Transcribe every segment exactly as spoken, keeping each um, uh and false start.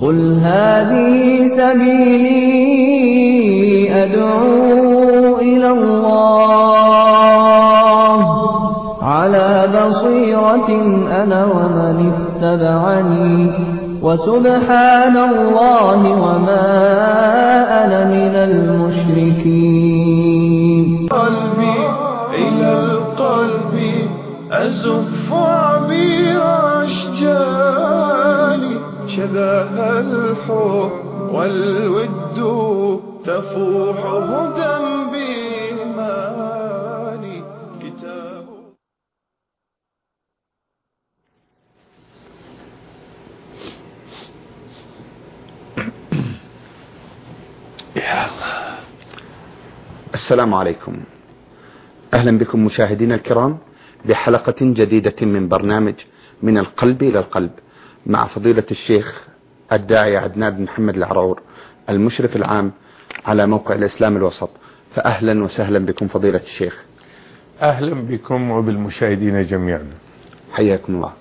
قل هذه سبيلي أدعو إلى الله على بصيرة أنا ومن اتبعني وسبحان الله وما أنا من المشركين. قلبي إلى القلب أزف عبير أشجاني شذاها الحب والود تفوح هدى بإيماني كتاب. السلام عليكم، أهلا بكم مشاهدينا الكرام بحلقة جديدة من برنامج من القلب إلى القلب مع فضيلة الشيخ الداعي عدنان بن محمد العرعور المشرف العام على موقع الإسلام الوسط. فأهلا وسهلا بكم فضيلة الشيخ. أهلا بكم وبالمشاهدين جميعا، حياكم الله.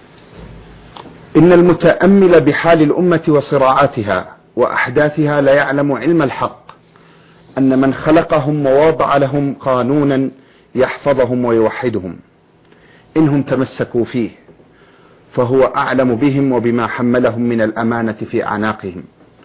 إن المتأمل بحال الأمة وصراعاتها وأحداثها لا يعلم علم الحق أن من خلقهم ووضع لهم قانونا يحفظهم ويوحدهم إنهم تمسكوا فيه فهو أعلم بهم وبما حملهم من الأمانة في أعناقهم.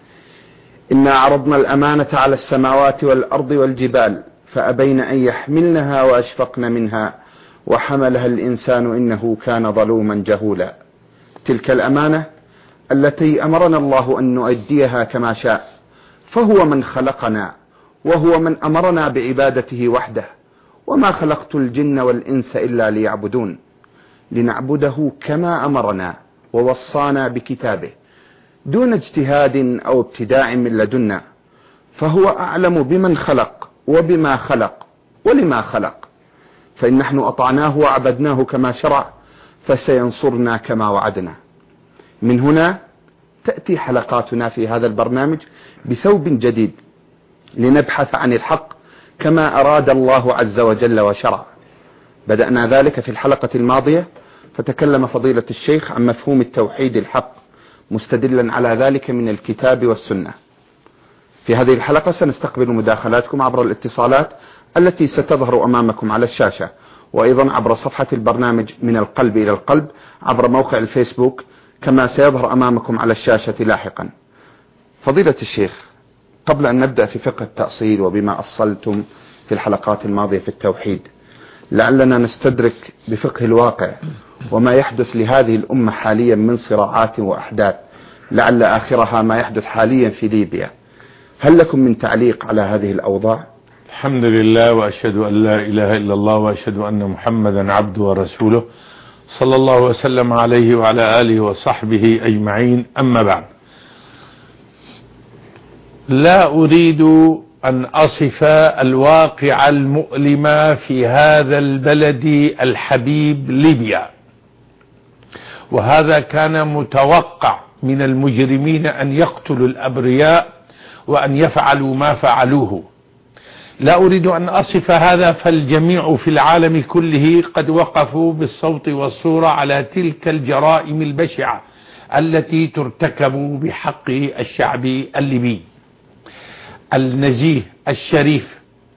إنا عرضنا الأمانة على السماوات والأرض والجبال فأبين أن يحملنها وأشفقن منها وحملها الإنسان إنه كان ظلوما جهولا. تلك الأمانة التي أمرنا الله أن نؤديها كما شاء، فهو من خلقنا وهو من أمرنا بعبادته وحده. وما خلقت الجن والإنس إلا ليعبدون، لنعبده كما أمرنا ووصانا بكتابه دون اجتهاد أو ابتداع من لدنا. فهو أعلم بمن خلق وبما خلق ولما خلق، فإن نحن أطعناه وعبدناه كما شرع فسينصرنا كما وعدنا. من هنا تأتي حلقاتنا في هذا البرنامج بثوب جديد لنبحث عن الحق كما أراد الله عز وجل وشرع. بدأنا ذلك في الحلقة الماضية، فتكلم فضيلة الشيخ عن مفهوم التوحيد الحق مستدلا على ذلك من الكتاب والسنة. في هذه الحلقة سنستقبل مداخلاتكم عبر الاتصالات التي ستظهر أمامكم على الشاشة، وأيضا عبر صفحة البرنامج من القلب إلى القلب عبر موقع الفيسبوك كما سيظهر أمامكم على الشاشة لاحقا. فضيلة الشيخ، قبل أن نبدأ في فقه التأصيل وبما أصلتم في الحلقات الماضية في التوحيد، لعلنا نستدرك بفقه الواقع وما يحدث لهذه الأمة حاليا من صراعات وأحداث، لعل آخرها ما يحدث حاليا في ليبيا. هل لكم من تعليق على هذه الأوضاع؟ الحمد لله، وأشهد أن لا إله إلا الله، وأشهد أن محمدا عبده ورسوله صلى الله وسلم عليه وعلى آله وصحبه أجمعين. أما بعد، لا أريد أن أصف الواقع المؤلم في هذا البلد الحبيب ليبيا، وهذا كان متوقع من المجرمين أن يقتلوا الأبرياء وأن يفعلوا ما فعلوه. لا أريد أن أصف هذا، فالجميع في العالم كله قد وقفوا بالصوت والصورة على تلك الجرائم البشعة التي ترتكب بحق الشعب الليبي النزيه الشريف.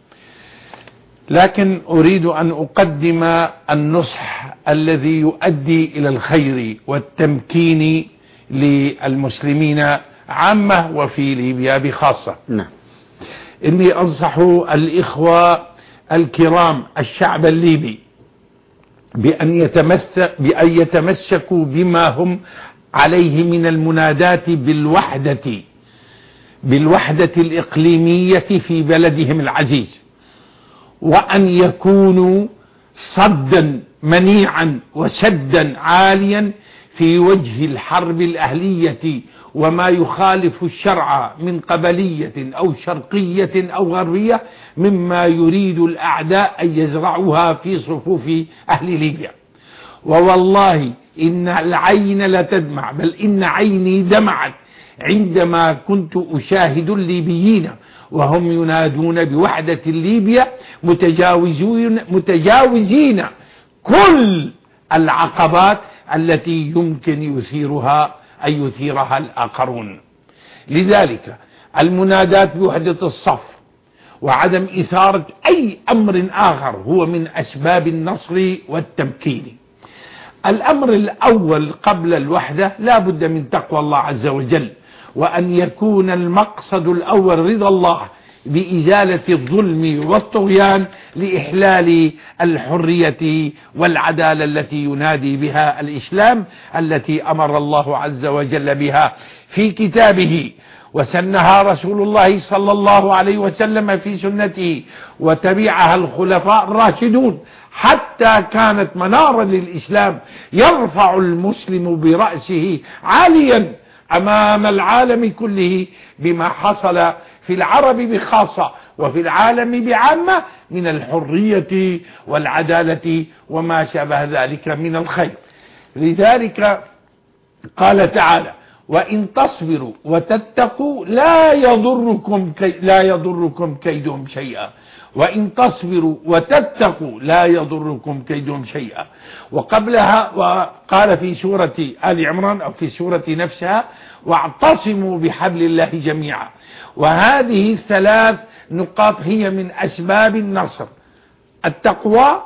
لكن أريد أن أقدم النصح الذي يؤدي إلى الخير والتمكين للمسلمين عامة وفي ليبيا بخاصة. نعم. إني أنصح الإخوة الكرام الشعب الليبي بأن يتمسك بأن يتمسكوا بما هم عليه من المنادات بالوحدة بالوحدة الإقليمية في بلدهم العزيز، وأن يكونوا صدا منيعا وسدا عاليا في وجه الحرب الأهلية وما يخالف الشرع من قبلية أو شرقية أو غربية مما يريد الأعداء أن يزرعوها في صفوف أهل ليبيا. ووالله إن العين لتدمع، بل إن عيني دمعت عندما كنت أشاهد الليبيين وهم ينادون بوحدة ليبيا متجاوزين, متجاوزين كل العقبات التي يمكن يثيرها أن يثيرها الآخرون. لذلك المنادات بوحدة الصف وعدم إثارة أي أمر آخر هو من أسباب النصر والتمكين. الأمر الأول قبل الوحدة لا بد من تقوى الله عز وجل، وأن يكون المقصد الأول رضا الله بإزالة الظلم والطغيان لإحلال الحرية والعدالة التي ينادي بها الإسلام، التي أمر الله عز وجل بها في كتابه وسنها رسول الله صلى الله عليه وسلم في سنته وتبعها الخلفاء الراشدون، حتى كانت منارا للإسلام يرفع المسلم برأسه عاليا أمام العالم كله بما حصل في العرب بخاصة وفي العالم بعامة من الحرية والعدالة وما شابه ذلك من الخير. لذلك قال تعالى: وإن تصبروا وتتقوا لا يضركم كي لا يضركم كيدهم شيئا. وإن تصبروا وتتقوا لا يضركم كيدهم شيئا. وقبلها وقال في سورة آل عمران أو في سورة نفسها: واعتصموا بحبل الله جميعا. وهذه الثلاث نقاط هي من أسباب النصر: التقوى،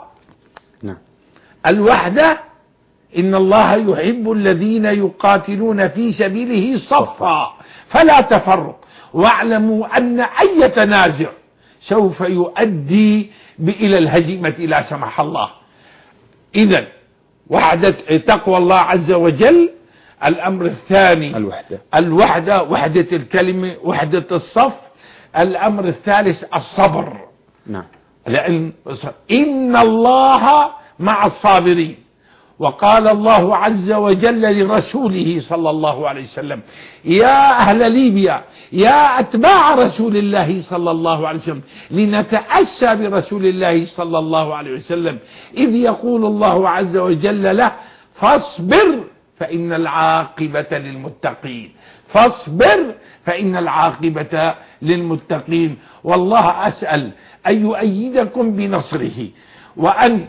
الوحدة، إن الله يحب الذين يقاتلون في سبيله صفا فلا تفرق، واعلموا أن أي تنازع سوف يؤدي إلى الهزيمة لا سمح الله. إذن وحدة تقوى الله عز وجل. الأمر الثاني الوحدة الوحدة وحدة الكلمة، وحدة الصف. الأمر الثالث الصبر. نعم. لأن إن الله مع الصابرين. وقال الله عز وجل لرسوله صلى الله عليه وسلم: يا أهل ليبيا، يا أتباع رسول الله صلى الله عليه وسلم، لنتأسى برسول الله صلى الله عليه وسلم، إذ يقول الله عز وجل له: فاصبر فإن العاقبة للمتقين. فاصبر فإن العاقبة للمتقين. والله أسأل أن يؤيدكم بنصره، وأن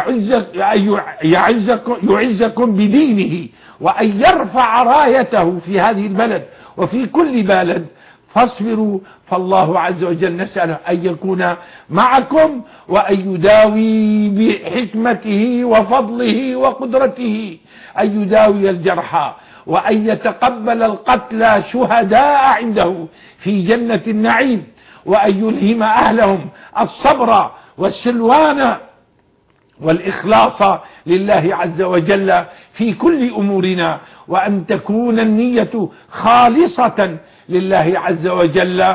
يعزكم, يعزكم بدينه، وأن يرفع رايته في هذه البلد وفي كل بلد. فاصبروا فالله عز وجل نسأله أن يكون معكم، وأن يداوي بحكمته وفضله وقدرته، أن يداوي الجرحى، وأن يتقبل القتلى شهداء عنده في جنة النعيم، وأن يلهم أهلهم الصبر والسلوان والإخلاص لله عز وجل في كل أمورنا، وأن تكون النية خالصة لله عز وجل.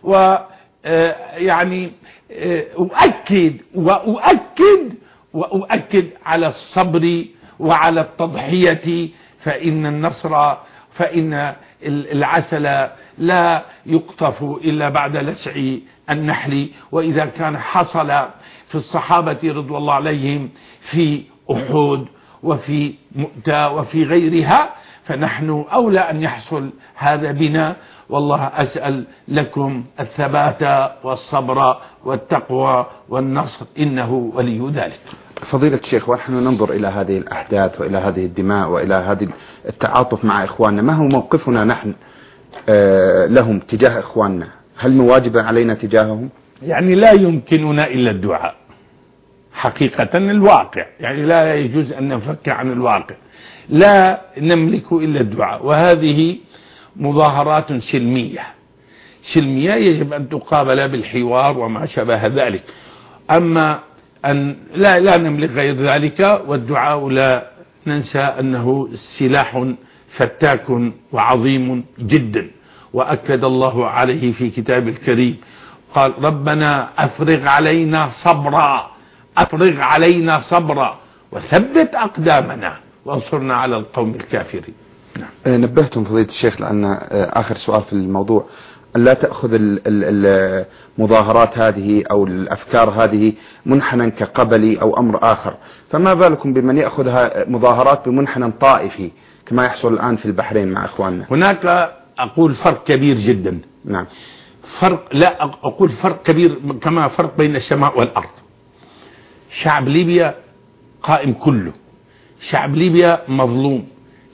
ويعني أؤكد وأؤكد وأؤكد على الصبر وعلى التضحية، فإن النصر فإن العسل لا يقطف إلا بعد لسع النحل. وإذا كان حصل في الصحابة رضوان الله عليهم في أحد وفي مؤتة وفي غيرها، فنحن أولى أن يحصل هذا بنا. والله أسأل لكم الثبات والصبر والتقوى والنصر، إنه ولي ذلك. فضيلة الشيخ، ونحن ننظر إلى هذه الأحداث وإلى هذه الدماء وإلى هذه التعاطف مع إخواننا، ما هو موقفنا نحن لهم تجاه إخواننا؟ هل نواجب علينا تجاههم؟ يعني لا يمكننا إلا الدعاء حقيقة، الواقع يعني لا يجوز أن نفك عن الواقع، لا نملك إلا الدعاء. وهذه مظاهرات سلمية سلمية يجب أن تقابل بالحوار وما شابه ذلك. أما أن لا, لا نملك غير ذلك. والدعاء لا ننسى أنه سلاح فتاك وعظيم جدا، وأكد الله عليه في كتاب الكريم، قال: ربنا أفرغ علينا صبرا أفرغ علينا صبرا وثبت أقدامنا وانصرنا على القوم الكافرين. نعم. نبهتم فضيلة الشيخ، لأن آخر سؤال في الموضوع أن لا تأخذ المظاهرات هذه أو الأفكار هذه منحنى كقبلي أو أمر آخر، فما بالكم بمن يأخذها مظاهرات بمنحنى طائفي كما يحصل الآن في البحرين مع إخواننا؟ هناك أقول فرق كبير جدا. نعم. فرق لا أقول فرق كبير كما فرق بين السماء والأرض. شعب ليبيا قائم كله، شعب ليبيا مظلوم،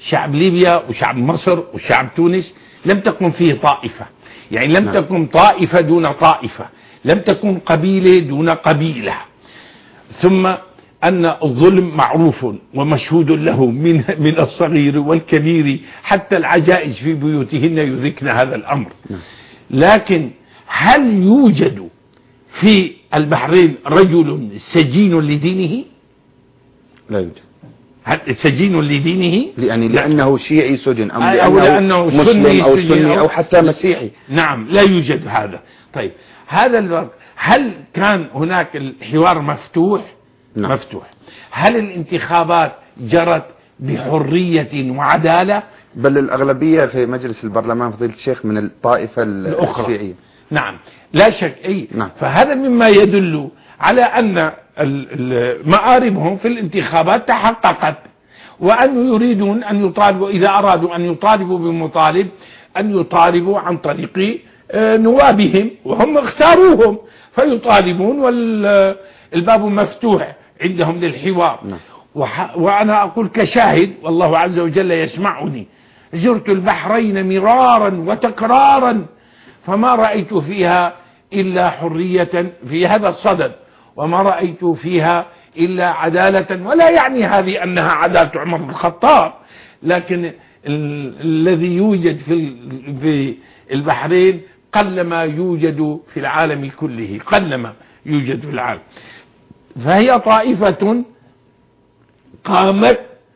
شعب ليبيا وشعب مصر وشعب تونس لم تكن فيه طائفة، يعني لم نعم. تكن طائفة دون طائفة، لم تكن قبيلة دون قبيلة. ثم أن الظلم معروف ومشهود له من من الصغير والكبير، حتى العجائز في بيوتهن يدركن هذا الأمر. لكن هل يوجد في البحرين رجل سجين لدينه؟ لا يوجد. سجين لدينه يعني لأنه شيعي سجن أم أو لأنه مسلم أو سني أو, أو حتى مسيحي؟ نعم، لا يوجد هذا. طيب هذا الوقت هل كان هناك الحوار مفتوح؟ نعم. مفتوح. هل الانتخابات جرت بحرية وعدالة؟ بل الأغلبية في مجلس البرلمان فضيلة الشيخ من الطائفة الأخرى. الشيعية. نعم لا شك. أي نعم. فهذا مما يدل على أن مآربهم في الانتخابات تحققت، وأن يريدون أن يطالبوا، إذا أرادوا أن يطالبوا بمطالب أن يطالبوا عن طريق نوابهم وهم اختاروهم، فيطالبون والباب مفتوح عندهم للحوار. نعم. وأنا أقول كشاهد والله عز وجل يسمعني، زرت البحرين مرارا وتكرارا فما رأيت فيها إلا حرية في هذا الصدد، وما رأيت فيها إلا عدالة. ولا يعني هذه أنها عدالة عمر بن الخطاب، لكن ال الذي يوجد في في البحرين قلما يوجد في العالم كله، قلما يوجد في العالم. فهي طائفة قامت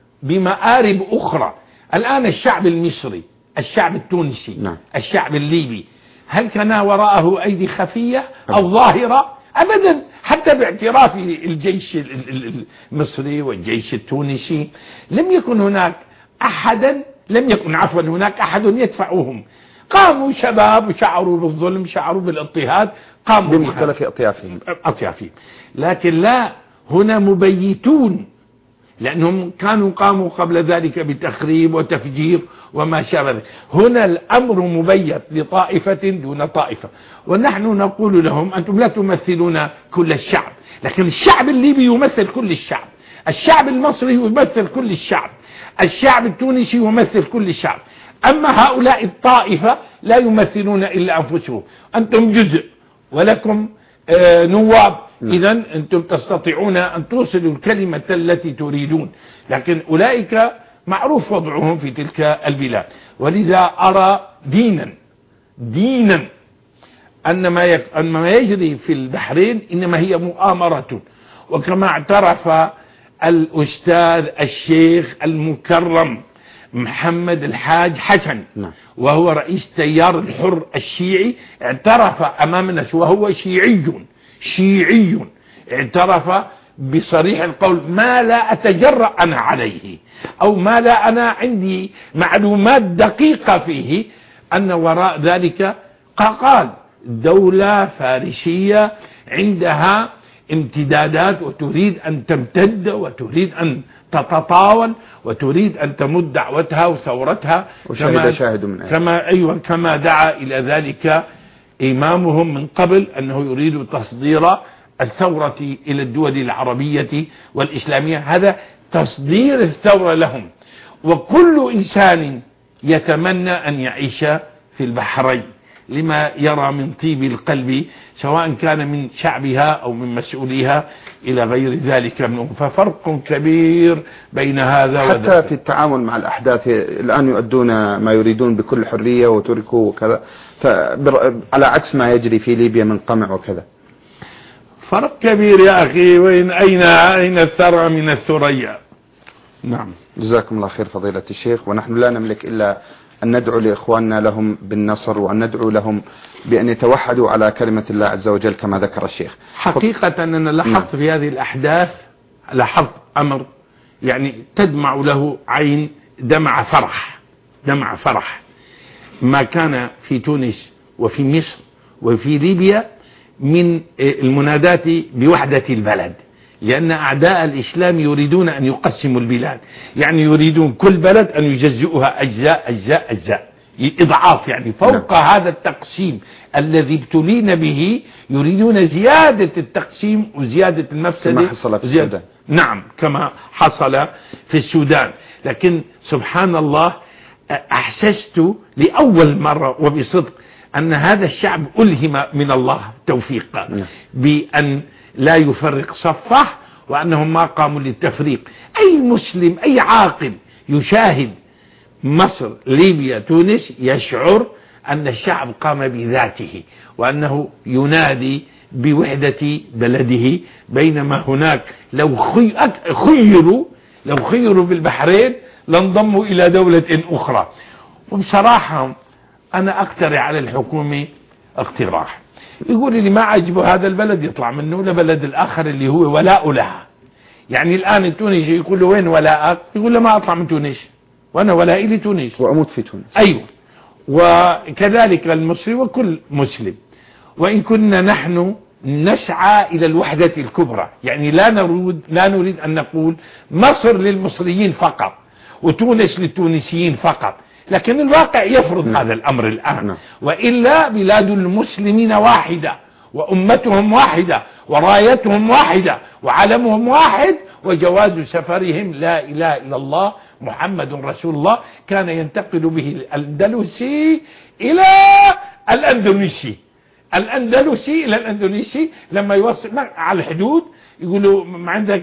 بمآرب أخرى. الآن الشعب المصري، الشعب التونسي، نعم. الشعب الليبي، هل كان وراءه أيدي خفية أو ظاهرة؟ أبدا. حتى باعتراف الجيش المصري والجيش التونسي لم يكن هناك أحدا لم يكن عفوا هناك أحد يدفعهم. قاموا شباب وشعروا بالظلم، شعروا بالاضطهاد، قاموا بمختلف أطيافهم أطيافهم لكن لا، هنا مبيتون، لأنهم كانوا قاموا قبل ذلك بتخريب وتفجير وما شابه ذلك. هنا الأمر مبيت لطائفة دون طائفة، ونحن نقول لهم أنتم لا تمثلون كل الشعب، لكن الشعب الليبي يمثل كل الشعب، الشعب المصري يمثل كل الشعب، الشعب التونسي يمثل كل الشعب. أما هؤلاء الطائفة لا يمثلون إلا أنفسهم. أنتم جزء ولكم آه نواب، إذا أنتم تستطيعون أن توصلوا الكلمة التي تريدون، لكن أولئك معروف وضعهم في تلك البلاد. ولذا أرى دينا دينا أن ما, يك... أن ما يجري في البحرين إنما هي مؤامرة، وكما اعترف الأستاذ الشيخ المكرم محمد الحاج حسن وهو رئيس تيار الحر الشيعي، اعترف أمام الناس وهو شيعي شيعي اعترف بصريح القول ما لا أتجرأ أنا عليه، أو ما لا أنا عندي معلومات دقيقة فيه، أن وراء ذلك قال دولة فارسية عندها امتدادات وتريد أن تمتد وتريد أن تتطاول وتريد أن تمد دعوتها وثورتها، كما, شاهد من كما, أيوة كما دعا إلى ذلك إمامهم من قبل أنه يريد تصدير الثورة إلى الدول العربية والإسلامية. هذا تصدير الثورة لهم، وكل إنسان يتمنى أن يعيش في البحرين لما يرى من طيب القلب، سواء كان من شعبها أو من مسؤوليها إلى غير ذلك منهم. ففرق كبير بين هذا حتى وذلك. في التعامل مع الأحداث الآن يؤدون ما يريدون بكل حرية وتركوا وكذا، على عكس ما يجري في ليبيا من قمع وكذا. فرق كبير يا أخي. وين أين أين الثرى من الثريا؟ نعم. جزاكم الله خير فضيلة الشيخ، ونحن لا نملك إلا أن ندعو لإخواننا لهم بالنصر، وأن ندعو لهم بأن يتوحدوا على كلمة الله عز وجل كما ذكر الشيخ. حقيقة أننا لاحظت في هذه الأحداث لاحظت أمر يعني تدمع له عين، دمع فرح دمع فرح ما كان في تونس وفي مصر وفي ليبيا من المنادات بوحدة البلد، لأن أعداء الإسلام يريدون أن يقسموا البلاد، يعني يريدون كل بلد أن يجزئها أجزاء أجزاء أجزاء، إضعاف يعني فوق نعم. هذا التقسيم الذي ابتلينا به يريدون زيادة التقسيم وزيادة المفسدة كما حصل في السودان. نعم كما حصل في السودان. لكن سبحان الله أحسست لأول مرة وبصدق أن هذا الشعب ألهم من الله توفيقا بأن لا يفرق صفه وأنهم ما قاموا للتفريق. أي مسلم أي عاقل يشاهد مصر ليبيا تونس يشعر أن الشعب قام بذاته وأنه ينادي بوحدة بلده، بينما هناك لو خيروا لو خيروا بالبحرين لانضموا إلى دولة أخرى. وبصراحة أنا أقترح على الحكومة اقتراح، يقول لي ما عجبه هذا البلد يطلع منه لبلد الآخر اللي هو ولاء لها. يعني الآن التونسي يقول له وين ولاءك؟ يقول له ما أطلع من تونس وأنا ولائي لتونس وأموت في تونس. أيوة. وكذلك المصري وكل مسلم. وإن كنا نحن نسعى إلى الوحدة الكبرى، يعني لا نريد لا نريد أن نقول مصر للمصريين فقط وتونس للتونسيين فقط، لكن الواقع يفرض م. هذا الأمر الآن م. وإلا بلاد المسلمين واحدة وأمتهم واحدة ورايتهم واحدة وعلمهم واحد وجواز سفرهم لا إله إلا الله محمد رسول الله. كان ينتقل به الأندلسي إلى الأندونيسي الأندلسي إلى الأندونيسي لما يوصل على الحدود يقولوا ما عندك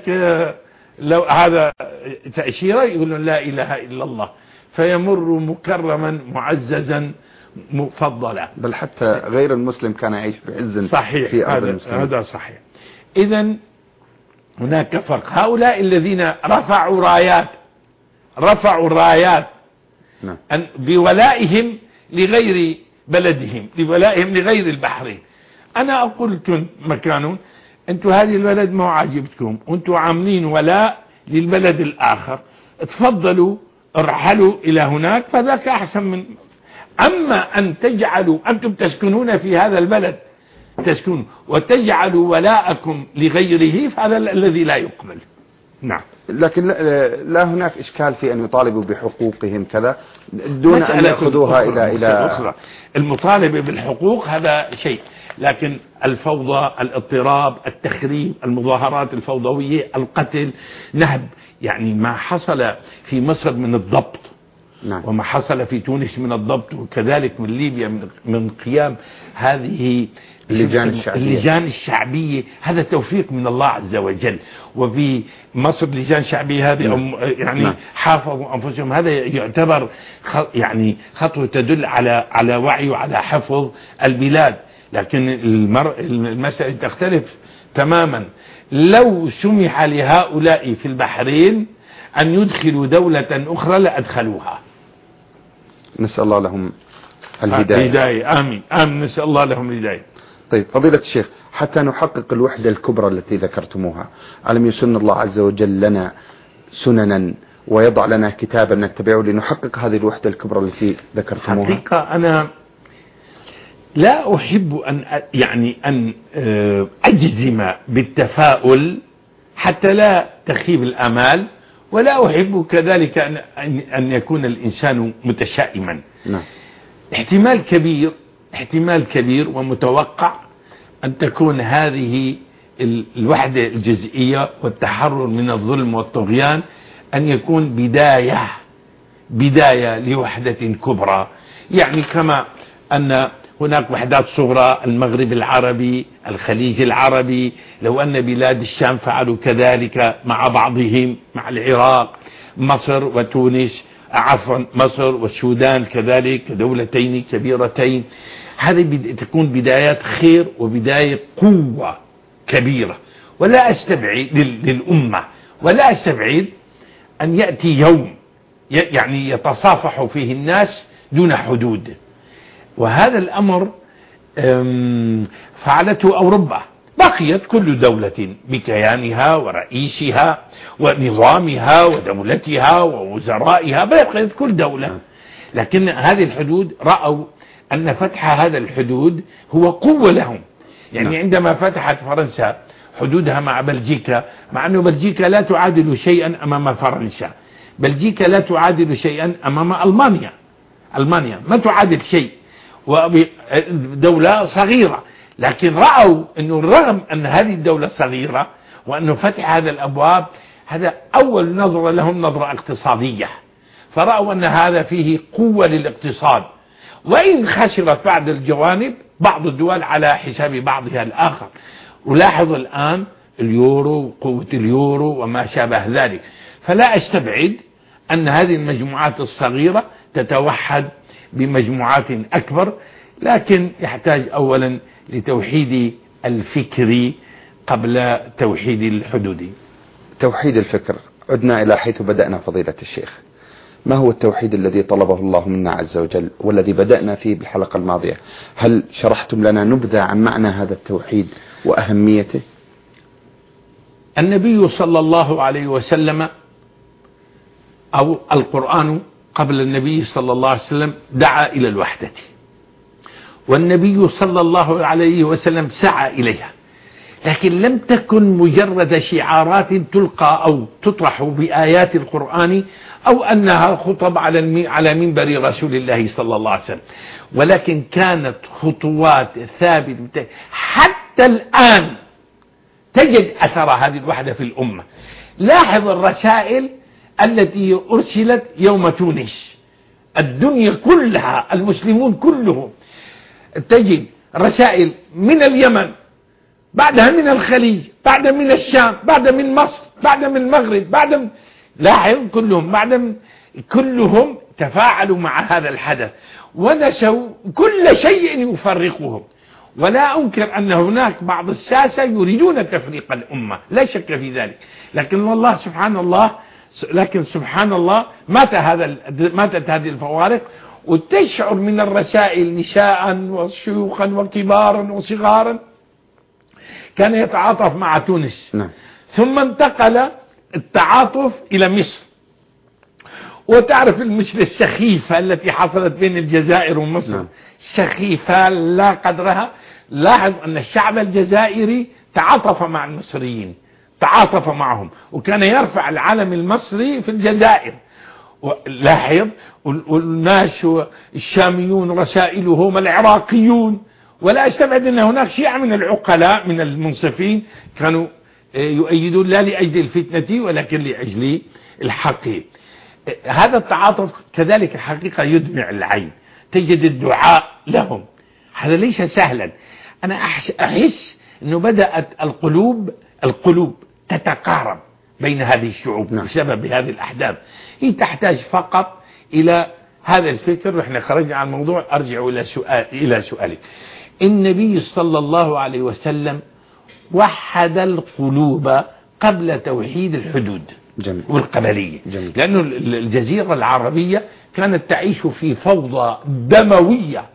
لو هذا تأشيرة يقول له لا إله إلا الله، فيمر مكرما معززا مفضلا. بل حتى غير المسلم كان يعيش بعز صحيح في أرض هذا, المسلمين. هذا صحيح. إذن هناك فرق. هؤلاء الذين رفعوا رايات رفعوا رايات نعم. بولائهم لغير بلدهم لولائهم لغير البحرين. أنا أقول كنت مكانهم أنتوا هذه البلد ما عاجبتكم وأنتوا عاملين ولاء للبلد الآخر، تفضلوا ارحلوا إلى هناك فذاك أحسن من. أما أن تجعلوا أنتم تسكنون في هذا البلد تسكنوا وتجعلوا ولاءكم لغيره فهذا الذي لا يقبل. نعم. لكن لا هناك إشكال في أن يطالبوا بحقوقهم كذا دون أن يأخذوها إلى إلى أخرى. المطالبة بالحقوق هذا شيء، لكن الفوضى الاضطراب التخريب المظاهرات الفوضوية القتل نهب يعني ما حصل في مصر من الضبط نعم. وما حصل في تونس من الضبط وكذلك من ليبيا من, من قيام هذه اللجان الشعبية. اللجان الشعبية هذا توفيق من الله عز وجل. وفي مصر لجان شعبية هذه نعم. يعني نعم. حافظوا أنفسهم، هذا يعتبر يعني خطوة تدل على على وعي وعلى حفظ البلاد. لكن المر... المسألة تختلف تماما. لو سمح لهؤلاء في البحرين أن يدخلوا دولة أخرى لأدخلوها. نسأل الله لهم الهداية. الهداية آمين آمين نسأل الله لهم الهداية. طيب فضيلة الشيخ، حتى نحقق الوحدة الكبرى التي ذكرتموها، ألم يسن الله عز وجل لنا سننا ويضع لنا كتابا نتبعه لنحقق هذه الوحدة الكبرى التي ذكرتموها؟ حقيقة أنا لا أحب أن يعني أن أجزم بالتفاؤل حتى لا تخيب الآمال، ولا أحب كذلك أن أن يكون الإنسان متشائما. نعم. احتمال كبير احتمال كبير ومتوقع أن تكون هذه الوحدة الجزئية والتحرر من الظلم والطغيان أن يكون بداية بداية لوحدة كبرى. يعني كما أن هناك وحدات صغرى المغرب العربي الخليج العربي، لو أن بلاد الشام فعلوا كذلك مع بعضهم مع العراق مصر وتونس عفوا مصر والسودان كذلك دولتين كبيرتين، هذه تكون بدايات خير وبداية قوة كبيرة. ولا أستبعد للأمة ولا أستبعد أن يأتي يوم يعني يتصافح فيه الناس دون حدود، وهذا الأمر فعلته أوروبا. بقيت كل دولة بكيانها ورئيسها ونظامها ودولتها ووزرائها، بقيت كل دولة. لكن هذه الحدود رأوا أن فتح هذا الحدود هو قوة لهم. يعني عندما فتحت فرنسا حدودها مع بلجيكا، مع أن بلجيكا لا تعادل شيئا أمام فرنسا، بلجيكا لا تعادل شيئا أمام ألمانيا. ألمانيا ما تعادل شيء، ودولة صغيرة، لكن رأوا أنه رغم أن هذه الدولة صغيرة وأنه فتح هذا الأبواب، هذا أول نظرة لهم نظرة اقتصادية، فرأوا أن هذا فيه قوة للاقتصاد، وإن خسرت بعض الجوانب بعض الدول على حساب بعضها الآخر. ولاحظ الآن اليورو، قوة اليورو وما شابه ذلك. فلا أستبعد أن هذه المجموعات الصغيرة تتوحد بمجموعات أكبر، لكن يحتاج أولا لتوحيد الفكري قبل توحيد الحدودي. توحيد الفكر، عدنا إلى حيث بدأنا فضيلة الشيخ. ما هو التوحيد الذي طلبه الله منا عز وجل والذي بدأنا فيه بالحلقة الماضية؟ هل شرحتم لنا نبذة عن معنى هذا التوحيد وأهميته؟ النبي صلى الله عليه وسلم أو القرآن قبل النبي صلى الله عليه وسلم دعا إلى الوحدة، والنبي صلى الله عليه وسلم سعى إليها، لكن لم تكن مجرد شعارات تلقى أو تطرح بآيات القرآن أو أنها خطب على على منبر رسول الله صلى الله عليه وسلم، ولكن كانت خطوات ثابتة. حتى الآن تجد أثر هذه الوحدة في الأمة. لاحظ الرسائل التي أرسلت يوم تونس، الدنيا كلها المسلمون كلهم تجد رسائل من اليمن، بعدها من الخليج، بعد من الشام، بعد من مصر، بعد من المغرب، بعد من... لاحظ كلهم بعد من... كلهم تفاعلوا مع هذا الحدث ونسوا كل شيء يفرقهم. ولا أنكر أن هناك بعض الساسة يريدون تفريق الأمة، لا شك في ذلك، لكن الله سبحان الله لكن سبحان الله مات هذا ماتت هذه الفوارق، وتشعر من الرسائل نساء وشيوخا وكبارا وصغارا كان يتعاطف مع تونس. نعم. ثم انتقل التعاطف إلى مصر، وتعرف المشكلة السخيفة التي حصلت بين الجزائر ومصر. نعم. سخيفة لا قدرها. لاحظ أن الشعب الجزائري تعاطف مع المصريين، تعاطف معهم، وكان يرفع العلم المصري في الجزائر. لاحظ والناس الشاميون رسائلهم العراقيون، ولا استبعد أن هناك شيء من العقلاء من المنصفين كانوا يؤيدون لا لأجل الفتنة ولكن لأجل الحق. هذا التعاطف كذلك الحقيقة يدمع العين، تجد الدعاء لهم، هذا ليس سهلا. أنا أحس أنه بدأت القلوب القلوب تتقارب بين هذه الشعوب بسبب هذه الأحداث. هي تحتاج فقط إلى هذا الفكر. وإحنا خرجنا عن الموضوع، أرجع إلى سؤال إلى سؤالك. النبي صلى الله عليه وسلم وحد القلوب قبل توحيد الحدود. جميل. والقبلية. جميل. لأن الجزيرة العربية كانت تعيش في فوضى دموية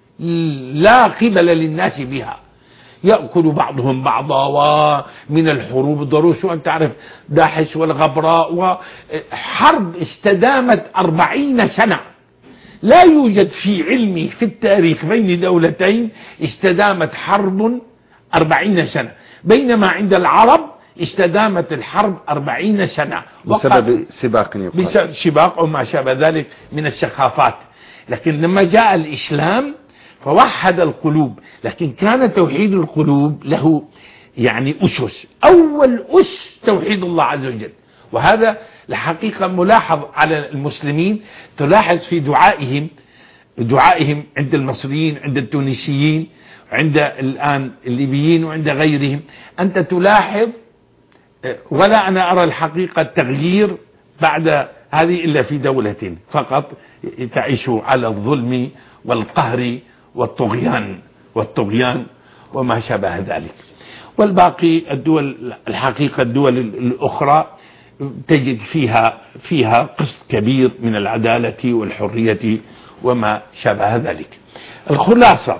لا قبل للناس بها، يأكل بعضهم بعضا، ومن الحروب الضروس، وأن تعرف داحس والغبراء، وحرب استدامت أربعين سنة. لا يوجد في علمي في التاريخ بين دولتين استدامت حرب أربعين سنة، بينما عند العرب استدامت الحرب أربعين سنة بسبب سباق يقال. بسبب سباق وما شابه ذلك من السخافات. لكن لما جاء الإسلام فوحد القلوب، لكن كان توحيد القلوب له يعني أسس. أول أس توحيد الله عز وجل، وهذا الحقيقة ملاحظ على المسلمين. تلاحظ في دعائهم دعائهم عند المصريين، عند التونسيين، عند الآن الليبيين، وعند غيرهم. أنت تلاحظ، ولا أنا أرى الحقيقة التغيير بعد هذه إلا في دولة فقط تعيش على الظلم والقهر والطغيان والطغيان وما شابه ذلك. والباقي الدول الحقيقة الدول الأخرى تجد فيها فيها قسط كبير من العدالة والحرية وما شابه ذلك. الخلاصة،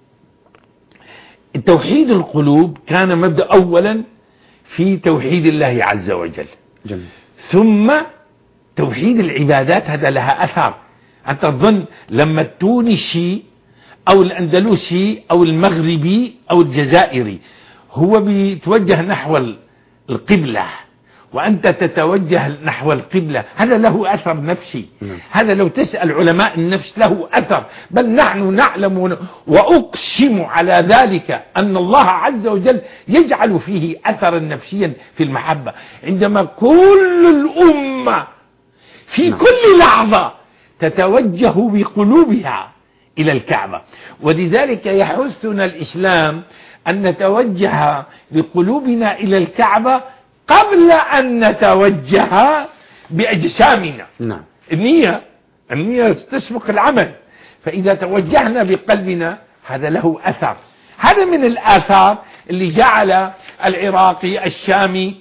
توحيد القلوب كان مبدأ أولا في توحيد الله عز وجل. جميل. ثم توحيد العبادات، هذا لها أثر. أنت تظن لما التونسي أو الأندلسي أو المغربي أو الجزائري هو بيتوجه نحو القبلة وأنت تتوجه نحو القبلة، هذا له أثر نفسي. هذا لو تسأل علماء النفس له أثر، بل نحن نعلم وأقسم على ذلك أن الله عز وجل يجعل فيه أثرا نفسيا في المحبة، عندما كل الأمة في كل لحظة تتوجه بقلوبها إلى الكعبة. ولذلك يحثنا الإسلام أن نتوجه بقلوبنا إلى الكعبة قبل أن نتوجه بأجسامنا. نعم. النية النية تسبق العمل، فإذا توجهنا بقلبنا هذا له أثر. هذا من الآثار اللي جعل العراقي الشامي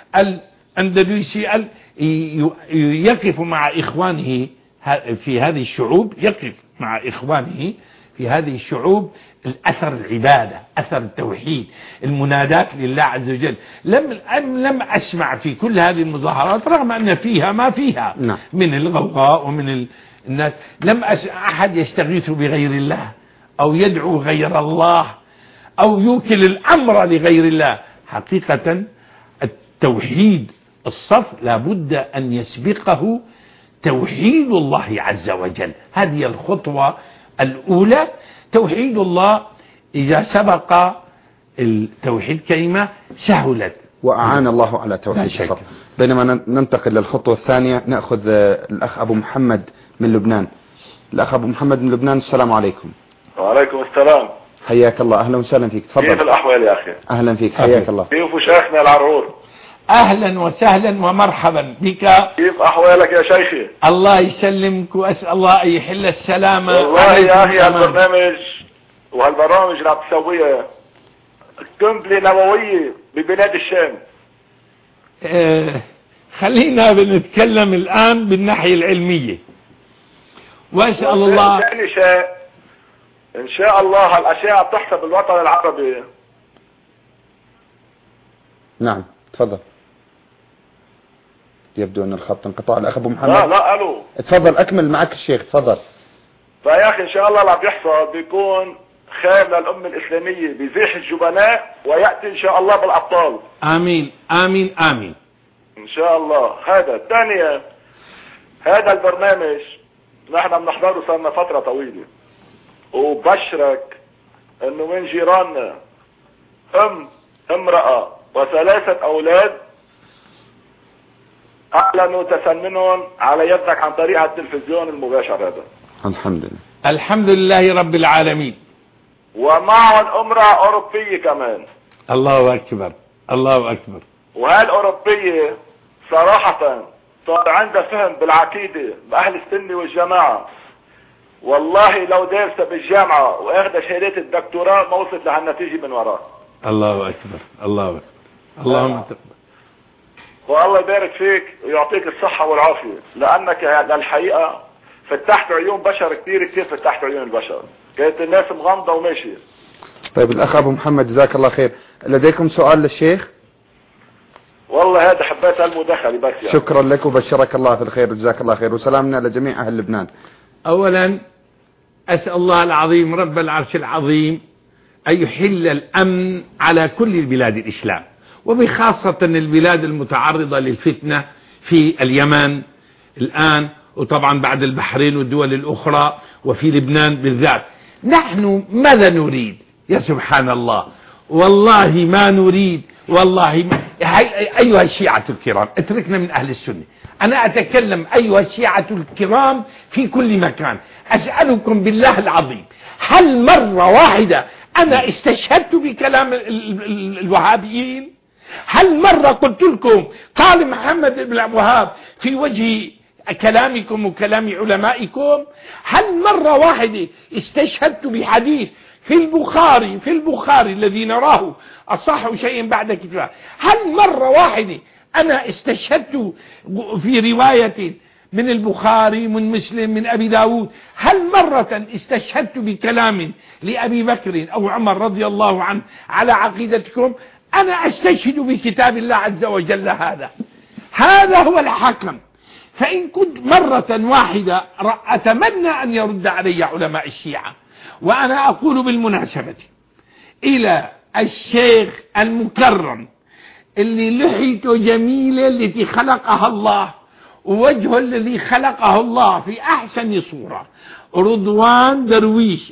الأندلسي يقف مع إخوانه في هذه الشعوب، يقف مع إخوانه في هذه الشعوب الأثر العبادة، أثر التوحيد، المنادات لله عز وجل. لم لم أسمع في كل هذه المظاهرات رغم أن فيها ما فيها نعم. من الغوغاء ومن الناس، لم أسمع أحد يستغيث بغير الله أو يدعو غير الله أو يوكل الأمر لغير الله. حقيقة التوحيد الصف لابد أن يسبقه توحيد الله عز وجل. هذه الخطوة الأولى، توحيد الله. إذا سبق التوحيد كلمة سهلت وأعان الله على توحيد الصف. بينما ننتقل للخطوة الثانية، نأخذ الأخ أبو محمد من لبنان. الأخ أبو محمد من لبنان، السلام عليكم. وعليكم السلام. حياك الله، أهلا وسهلا فيك، تفضل. كيف الأحوال يا أخي؟ أهلا فيك، حياك الله. كيف شيخنا العرور؟ أهلا وسهلا ومرحبا بك. كيف أحوالك يا شيخي؟ الله يسلمك وأسأل الله أن يحل السلامة. والله يا أخي هالبرنامج وهالبرامج اللي عم تسويها قنبلة نووية ببلاد الشام. آه خلينا بنتكلم الآن بالناحية العلمية، وأسأل الله ثاني شيء إن شاء الله هالأشياء بتحصل بالوطن العربي. نعم تفضل. يبدو أن الخط انقطع. الأخ أبو محمد. لا لا ألو. تفضل أكمل، معك الشيخ، تفضل. فيا أخي إن شاء الله اللي عم بيحصل بيكون خير للأمة الإسلامية، بيزيح الجبناء ويأتي إن شاء الله بالأبطال. آمين آمين آمين إن شاء الله. هذا الثانية، هذا البرنامج نحن بنحضره صارنا فترة طويلة، وبشرك إنه من جيراننا أم امرأة وثلاثة أولاد أعلنوا تسننهم على يدك عن طريق التلفزيون المباشر. هذا الحمد لله. الحمد لله رب العالمين. ومعهم امرأة أوروبية كمان. الله أكبر الله أكبر. وهالأوروبية صراحة صار عندها فهم بالعقيدة بأهل السنة والجماعة. والله لو دارسة بالجامعة وأخذ شهادات الدكتوراه ما وصلت لهالنتيجة من وراء. الله أكبر الله أكبر. اللهم تقبل. والله يبارك فيك ويعطيك الصحة والعافية، لأنك للحقيقة فتحت عيون بشر كثير كثير، فتحت عيون البشر، كانت الناس مغمضة وماشية. طيب الأخ أبو محمد جزاك الله خير، لديكم سؤال للشيخ؟ والله هذا حبيت المداخلة بس يعني. شكرا لك وبشرك الله في الخير وجزاك الله خير، وسلامنا لجميع أهل لبنان. أولا أسأل الله العظيم رب العرش العظيم أن يحل الأمن على كل البلاد الإسلام، وبخاصة البلاد المتعرضة للفتنة في اليمن الآن، وطبعا بعد البحرين والدول الأخرى، وفي لبنان بالذات. نحن ماذا نريد يا سبحان الله؟ والله ما نريد، والله ما أيها الشيعة الكرام، اتركنا من أهل السنة. أنا أتكلم أيها الشيعة الكرام في كل مكان، أسألكم بالله العظيم، هل مرة واحدة أنا استشهدت بكلام الوهابيين؟ هل مرة قلت لكم قال محمد بن الوهاب في وجه كلامكم وكلام علمائكم؟ هل مرة واحدة استشهدت بحديث في البخاري في البخاري الذي نراه أصح شيء بعد كتاب؟ هل مرة واحدة أنا استشهدت في رواية من البخاري من مسلم من أبي داود؟ هل مرة استشهدت بكلام لأبي بكر أو عمر رضي الله عنه على عقيدتكم؟ أنا أستشهد بكتاب الله عز وجل. هذا هذا هو الحكم. فإن كنت مرة واحدة أتمنى أن يرد علي علماء الشيعة. وأنا أقول بالمناسبة إلى الشيخ المكرم اللي لحيته جميلة التي خلقها الله، ووجهه الذي خلقه الله في أحسن صورة، رضوان درويش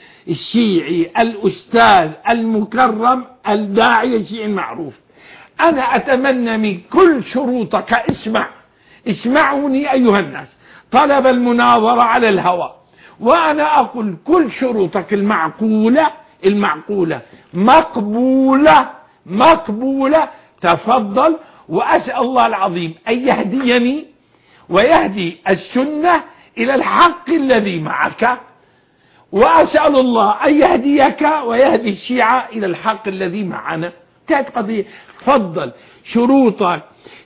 الشيعي الأستاذ المكرم الداعية الشيعي المعروف. أنا أتمنى من كل شروطك، اسمع اسمعوني أيها الناس، طلب المناظرة على الهواء، وأنا أقول كل شروطك المعقولة المعقولة مقبولة مقبولة، تفضل. وأسأل الله العظيم أن يهديني ويهدي السنة إلى الحق الذي معك، وأسأل الله أن يهديك ويهدي الشيعة إلى الحق الذي معنا. كانت قضية. تفضل، شروطك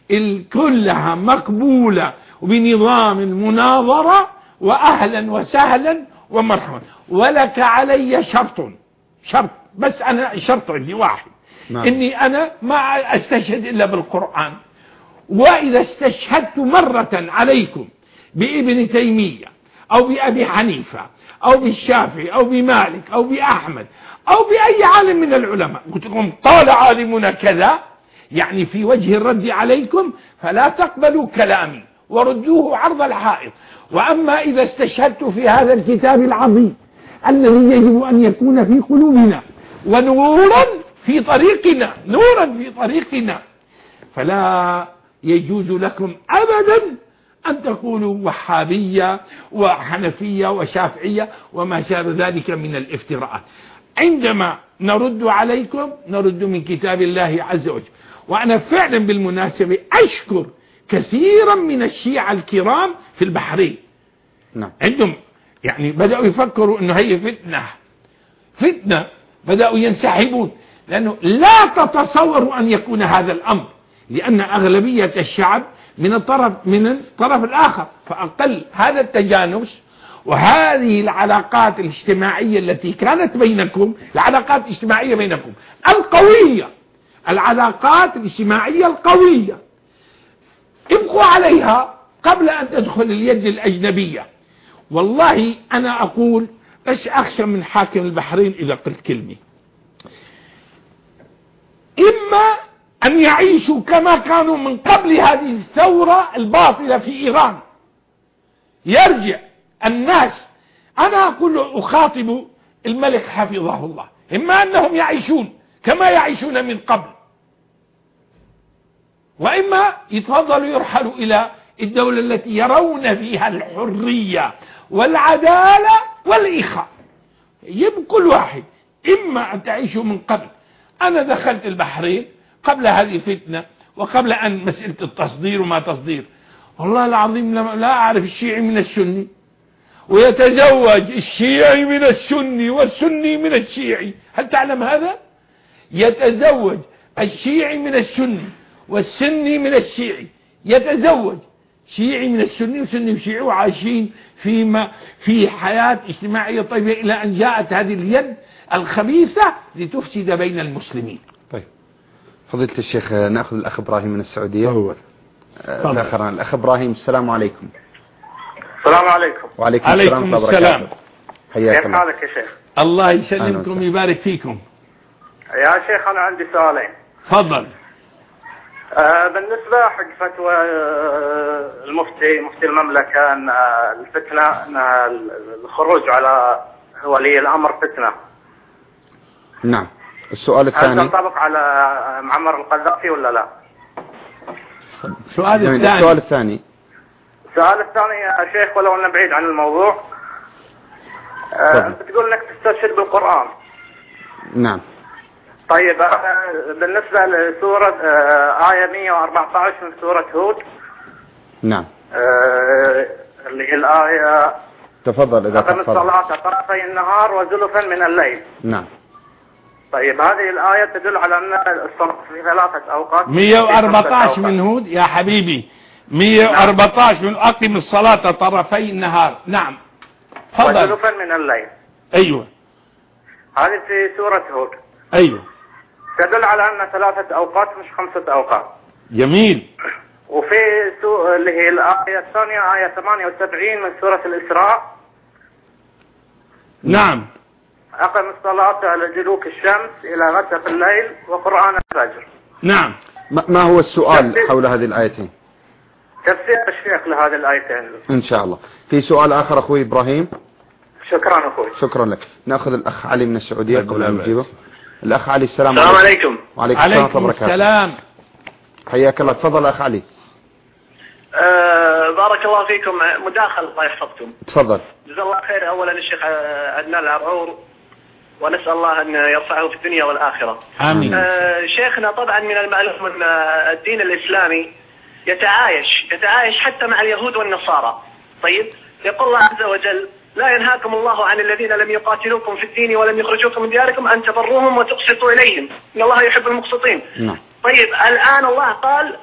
كلها مقبولة وبنظام المناظرة، وأهلا وسهلا ومرحبا. ولك علي شرط شرط بس، أنا شرط عندي واحد، نعم. إني أنا ما أستشهد إلا بالقرآن، وإذا استشهدت مرة عليكم بابن تيمية أو بأبي حنيفة أو بالشافعي أو بمالك أو بأحمد أو بأي عالم من العلماء، قلت لكم قال عالمنا كذا، يعني في وجه الرد عليكم، فلا تقبلوا كلامي وردوه عرض الحائط. وأما إذا استشهدت في هذا الكتاب العظيم الذي يجب أن يكون في قلوبنا ونورا في طريقنا نورا في طريقنا، فلا يجوز لكم أبدا أن تقولوا وحابية وحنفية وشافعية وما شابه ذلك من الافتراءات. عندما نرد عليكم نرد من كتاب الله عز وجل. وأنا فعلا بالمناسبة أشكر كثيرا من الشيعة الكرام في البحرين، نعم. عندهم يعني بدأوا يفكروا أنه هي فتنة فتنة بدأوا ينسحبون، لأنه لا تتصوروا أن يكون هذا الأمر، لأن أغلبية الشعب من الطرف من الطرف الآخر، فأقل هذا التجانس وهذه العلاقات الاجتماعية التي كانت بينكم، العلاقات الاجتماعية بينكم القوية، العلاقات الاجتماعية القوية، ابقوا عليها قبل أن تدخل اليد الأجنبية. والله أنا أقول ايش أخشى من حاكم البحرين إذا قلت كلمة، إما أن يعيشوا كما كانوا من قبل هذه الثورة الباطلة في إيران، يرجع الناس، أنا أقول أخاطب الملك حفظه الله، إما أنهم يعيشون كما يعيشون من قبل، وإما يتفضلوا يرحلوا إلى الدولة التي يرون فيها الحرية والعدالة والإخاء. يجب كل واحد، إما أن تعيشوا من قبل. أنا دخلت البحرين قبل هذه الفتنة وقبل أن مسألة التصدير وما تصدير، والله العظيم لا أعرف الشيعي من السني، ويتزوج الشيعي من السني والسني من الشيعي. هل تعلم هذا؟ يتزوج الشيعي من السني والسني من الشيعي، يتزوج شيعي من السني وسني وشيعي، وعايشين فيما في حياة اجتماعية طيبة، إلى أن جاءت هذه اليد الخبيثة لتفسد بين المسلمين. طيب فضيلة الشيخ، نأخذ الأخ إبراهيم من السعودية. أول آخرا الأخ إبراهيم، السلام عليكم. السلام عليكم. وعليكم السلام. السلام. حياك الله. كيف حالك يا شيخ؟ الله يسلمكم ويبارك فيكم. يا شيخ أنا عندي سؤالين. تفضل. آه بالنسبة حق فتوى آه المفتي مفتي المملكة أن آه الفتنة أن الخروج على ولي الأمر فتنة. نعم. السؤال الثاني، هل تنطبق على معمر القذافي ولا لا؟ السؤال الثاني السؤال الثاني السؤال الثاني يا شيخ، ولو أنه بعيد عن الموضوع، آه بتقول أنك تستشهد بالقرآن. نعم. طيب بالنسبة لسورة آه آية مئة وأربعة عشر من سورة هود، نعم، آه اللي هي الآية تفضل إذا أقم تفضل. الصلاة طرفي النهار وزلفا من الليل. نعم. طيب هذه الآية تدل على أن الصلاة في ثلاثة أوقات. مئة وأربعة عشر من هود يا حبيبي، مئة وأربعة عشر من أقم الصلاة طرفي النهار. نعم تفضل. وزلفا من الليل. أيوة هذه في سورة هود. أيوة تدل على أن ثلاثة أوقات مش خمسة أوقات. جميل. وفي سو... اللي هي الآية الثانية آية ثمانية وسبعين من سورة الإسراء. نعم. أقم الصلاة على دلوك الشمس إلى غسق الليل وقرآن الفجر. نعم. ما هو السؤال حول هذه الآيتين؟ تفسير الشيخ لهذه الآيتين إن شاء الله. في سؤال آخر أخوي إبراهيم؟ شكرا أخوي. شكرا لك. نأخذ الأخ علي من السعودية قبل أن نجيبه. الأخ علي السلام عليكم. السلام عليكم. وعليكم السلام ورحمة الله وبركاته. السلام. حياك الله. تفضل أخ علي. أه بارك الله فيكم. مداخل الله يحفظكم. تفضل. جزا الله خير أولا الشيخ عدنان العرعور، ونسأل الله أن يرفعه في الدنيا والآخرة. آمين. أه شيخنا طبعا من المعلوم أن الدين الإسلامي يتعايش يتعايش حتى مع اليهود والنصارى. طيب يقول الله عز وجل: لا ينهاكم الله عن الذين لم يقاتلوكم في الدين ولم يخرجوكم من دياركم أن تبروهم وتقسطوا إليهم إن الله يحب المقسطين. نعم. طيب الآن الله قال: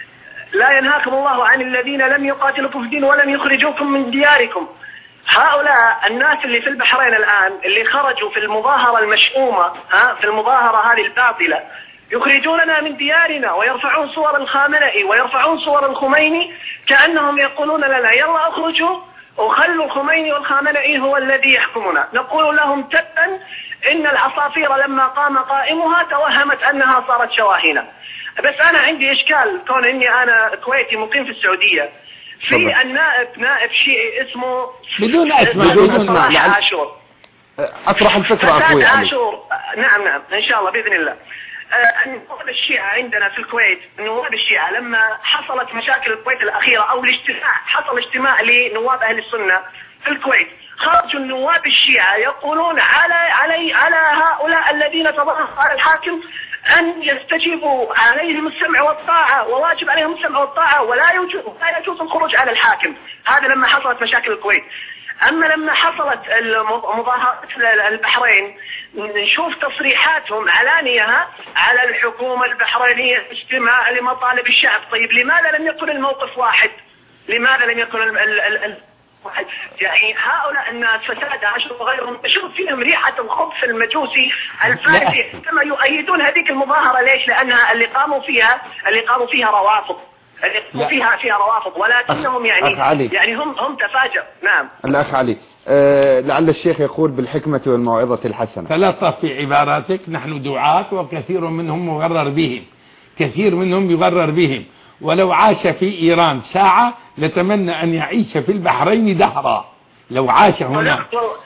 لا ينهاكم الله عن الذين لم يقاتلوكم في الدين ولم يخرجوكم من دياركم. هؤلاء الناس اللي في البحرين الآن اللي خرجوا في المظاهرة المشؤومة، ها في المظاهرة هذه الباطلة، يخرجوننا من ديارنا ويرفعون صور الخامنئي ويرفعون صور الخميني كأنهم يقولون لنا: يلا اخرجوا وخلوا الخميني والخامنئي هو الذي يحكمنا. نقول لهم: تبا إن العصافير لما قام قائمها توهمت أنها صارت شواهين. بس أنا عندي إشكال، كون إني أنا كويتي مقيم في السعودية، في النائب نائب شيعي اسمه بدون أسماء بدون أسماء عاشور. أطرح الفكرة أخوي علي. عاشور. نعم نعم إن شاء الله بإذن الله. نواب الشيعة عندنا في الكويت، نواب الشيعة لما حصلت مشاكل الكويت الأخيرة أو الاجتماع، حصل اجتماع لنواب أهل السنة في الكويت، خرجوا النواب الشيعة يقولون على علي على هؤلاء الذين تظاهروا على الحاكم أن يستجيبوا، عليهم السمع والطاعة وواجب عليهم السمع والطاعة، ولا يجوز لا يجوز الخروج على الحاكم. هذا لما حصلت مشاكل الكويت. أما لما حصلت المظاهرات البحرين نشوف تصريحاتهم علانية على الحكومة البحرينية استماع لمطالب الشعب. طيب لماذا لم يكن الموقف واحد؟ لماذا لم يكن ال ال ال ال واحد؟ يعني هؤلاء الناس فساد عشر وغيرهم تشوف فيهم ريحة الخبث المجوسي الفارسي كما يؤيدون هذيك المظاهرة. ليش؟ لأنها اللي قاموا فيها اللي قاموا فيها روافض، اللي فيها فيها روافض، ولكنهم يعني يعني هم هم تفاجأ. نعم. الأخ علي، أه لعل الشيخ يقول بالحكمة والموعظة الحسنة. تلطف في عباراتك. نحن دعاة وكثير منهم مغرر بهم، كثير منهم يغرر بهم، ولو عاش في إيران ساعة لتمنى أن يعيش في البحرين دهرا لو عاش هنا.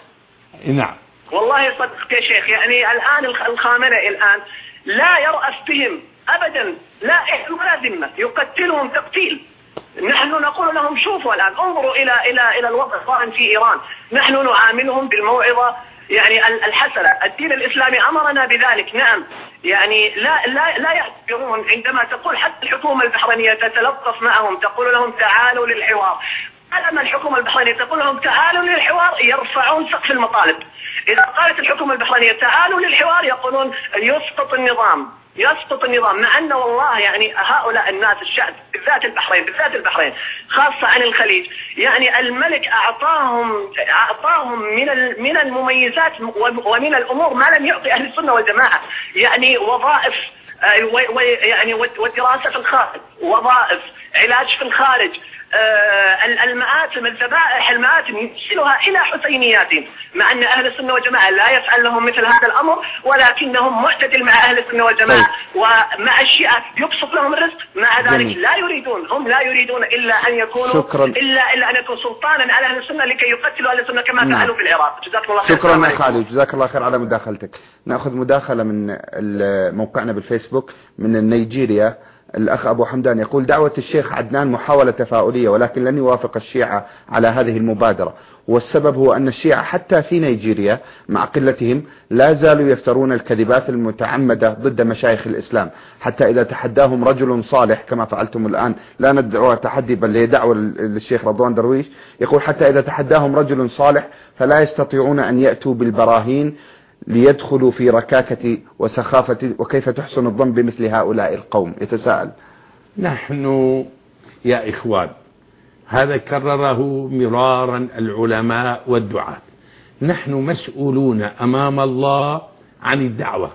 نعم والله صدقت يا شيخ. يعني الآن الخامنئي الآن لا يرأس بهم أبدا، لا إحنا ولا ذمة، يقتلهم تقتيل. نحن نقول لهم: شوفوا الآن انظروا إلى إلى إلى الوضع القائم في إيران، نحن نعاملهم بالموعظة يعني الحسنة. الدين الإسلامي أمرنا بذلك. نعم. يعني لا لا لا يعتبرون عندما تقول حتى الحكومة البحرينية تتلطف معهم، تقول لهم: تعالوا للحوار. لما الحكومة البحرينية تقول لهم: تعالوا للحوار، يرفعون سقف المطالب. إذا قالت الحكومة البحرينية: تعالوا للحوار، يقولون: يسقط النظام يسقط النظام. مع أن والله يعني هؤلاء الناس الشعب بالذات البحرين بالذات البحرين خاصة عن الخليج، يعني الملك أعطاهم أعطاهم من من المميزات ومن الأمور ما لم يعطي أهل السنة والجماعة. يعني وظائف يعني والدراسة في الخارج، وظائف علاج في الخارج، المآتم الذبائح المآتم يرسلها إلى حسينياتهم، مع أن أهل السنة والجماعة لا يفعل لهم مثل هذا الأمر، ولكنهم معتدل مع أهل السنة والجماعة. ومع الشيعة يبسط لهم الرزق، مع ذلك جميل. لا يريدون هم لا يريدون إلا أن يكونوا شكرا. إلا إلا أن يكون سلطانا على أهل السنة لكي يقتلوا أهل السنة كما نعم. فعلوا في العراق. جزاك الله خير. شكرا أخ علي، جزاك الله خير على مداخلتك. نأخذ مداخلة من موقعنا بالفيسبوك من نيجيريا. الأخ أبو حمدان يقول: دعوة الشيخ عدنان محاولة تفاؤلية، ولكن لن يوافق الشيعة على هذه المبادرة، والسبب هو أن الشيعة حتى في نيجيريا مع قلتهم لا زالوا يفترون الكذبات المتعمدة ضد مشايخ الإسلام، حتى إذا تحداهم رجل صالح كما فعلتم الآن، لا ندعو تحدي بل هي دعوة للشيخ رضوان درويش، يقول: حتى إذا تحداهم رجل صالح فلا يستطيعون أن يأتوا بالبراهين ليدخلوا في ركاكة وسخافة. وكيف تحسن الظن بمثل هؤلاء القوم؟ يتساءل. نحن يا إخوان هذا كرره مرارا العلماء والدعاة، نحن مسؤولون أمام الله عن الدعوة،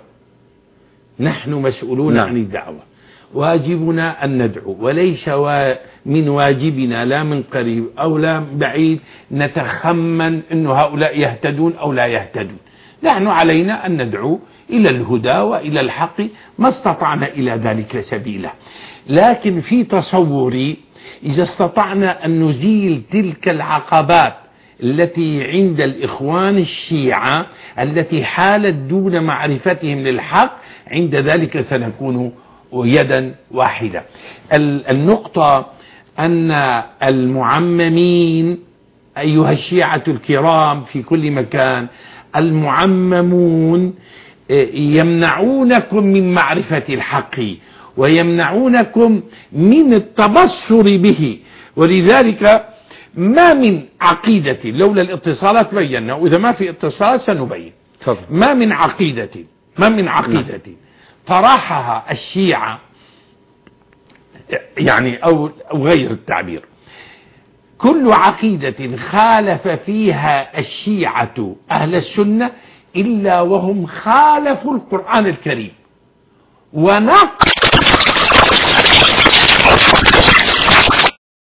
نحن مسؤولون نعم. عن الدعوة، واجبنا أن ندعو، وليس من واجبنا لا من قريب أو لا بعيد نتخمن أن هؤلاء يهتدون أو لا يهتدون. نحن علينا أن ندعو إلى الهدى وإلى الحق ما استطعنا إلى ذلك سبيلا. لكن في تصوري إذا استطعنا أن نزيل تلك العقبات التي عند الإخوان الشيعة التي حالت دون معرفتهم للحق، عند ذلك سنكون يدا واحدة. النقطة أن المعممين أيها الشيعة الكرام في كل مكان، المعممون يمنعونكم من معرفة الحق ويمنعونكم من التبصر به، ولذلك ما من عقيدة لولا الاتصالات بينا، وإذا ما في اتصالات سنبين. ما من عقيدة ما من عقيدة طرحها الشيعة يعني أو غير التعبير، كل عقيدة خالف فيها الشيعة أهل السنة إلا وهم خالفوا القرآن الكريم ونقضوا